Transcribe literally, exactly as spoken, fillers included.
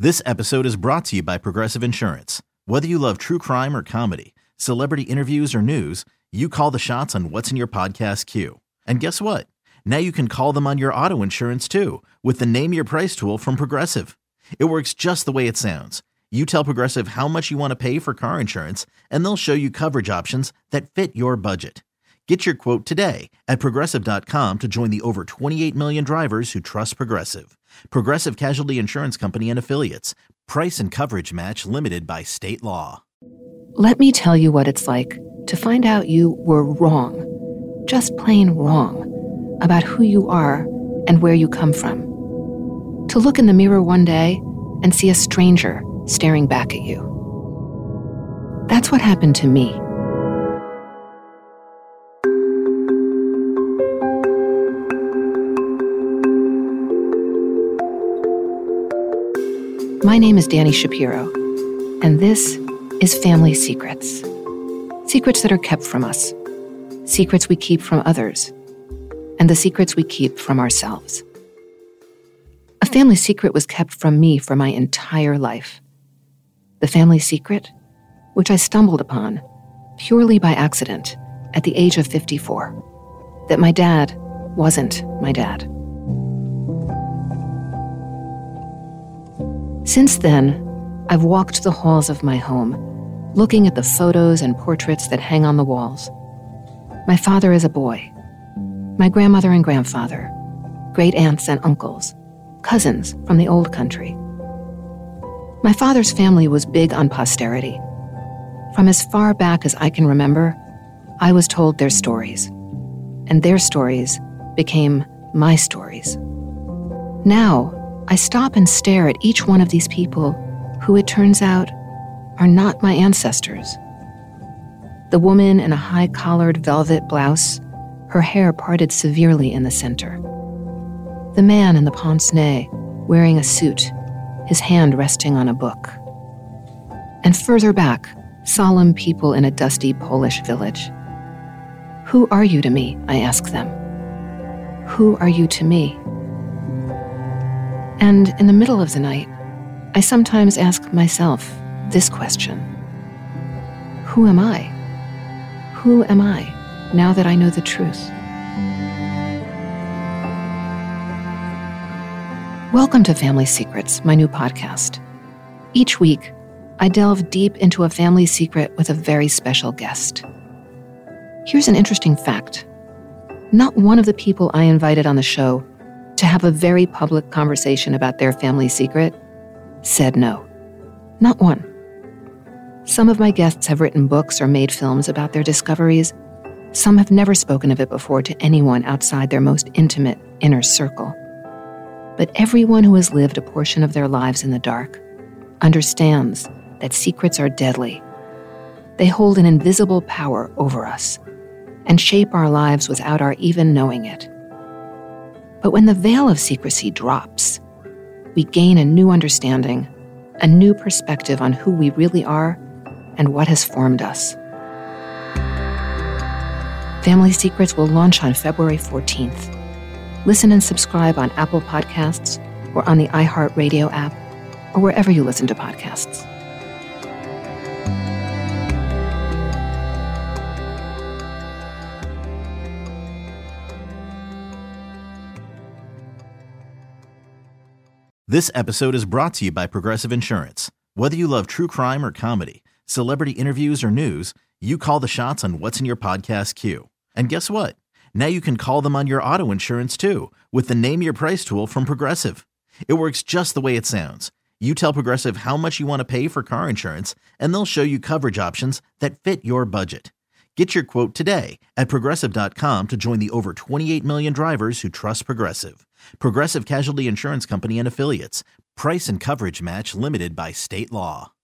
This episode is brought to you by Progressive Insurance. Whether you love true crime or comedy, celebrity interviews or news, you call the shots on what's in your podcast queue. And guess what? Now you can call them on your auto insurance too with the Name Your Price tool from Progressive. It works just the way it sounds. You tell Progressive how much you want to pay for car insurance, and they'll show you coverage options that fit your budget. Get your quote today at Progressive dot com to join the over twenty-eight million drivers who trust Progressive. Progressive Casualty Insurance Company and Affiliates. Price and coverage match limited by state law. Let me tell you what it's like to find out you were wrong, just plain wrong, about who you are and where you come from. To look in the mirror one day and see a stranger staring back at you. That's what happened to me. My name is Dani Shapiro, and this is Family Secrets. Secrets that are kept from us, secrets we keep from others, and the secrets we keep from ourselves. A family secret was kept from me for my entire life. The family secret, which I stumbled upon purely by accident at the age of fifty-four, that my dad wasn't my dad. Since then, I've walked the halls of my home, looking at the photos and portraits that hang on the walls. My father as a boy, my grandmother and grandfather, great aunts and uncles, cousins from the old country. My father's family was big on posterity. From as far back as I can remember, I was told their stories, and their stories became my stories. Now, I stop and stare at each one of these people who, it turns out, are not my ancestors. The woman in a high-collared velvet blouse, her hair parted severely in the center. The man in the pince-nez, wearing a suit, his hand resting on a book. And further back, solemn people in a dusty Polish village. Who are you to me, I ask them. Who are you to me? And in the middle of the night, I sometimes ask myself this question. Who am I? Who am I now that I know the truth? Welcome to Family Secrets, my new podcast. Each week, I delve deep into a family secret with a very special guest. Here's an interesting fact. Not one of the people I invited on the show to have a very public conversation about their family secret said no. Not one. Some of my guests have written books or made films about their discoveries. Some have never spoken of it before to anyone outside their most intimate inner circle. But everyone who has lived a portion of their lives in the dark understands that secrets are deadly. They hold an invisible power over us and shape our lives without our even knowing it. But when the veil of secrecy drops, we gain a new understanding, a new perspective on who we really are and what has formed us. Family Secrets will launch on February fourteenth. Listen and subscribe on Apple Podcasts or on the iHeartRadio app or wherever you listen to podcasts. This episode is brought to you by Progressive Insurance. Whether you love true crime or comedy, celebrity interviews or news, you call the shots on what's in your podcast queue. And guess what? Now you can call them on your auto insurance too with the Name Your Price tool from Progressive. It works just the way it sounds. You tell Progressive how much you want to pay for car insurance, and they'll show you coverage options that fit your budget. Get your quote today at Progressive dot com to join the over twenty-eight million drivers who trust Progressive. Progressive Casualty Insurance Company and Affiliates. Price and coverage match limited by state law.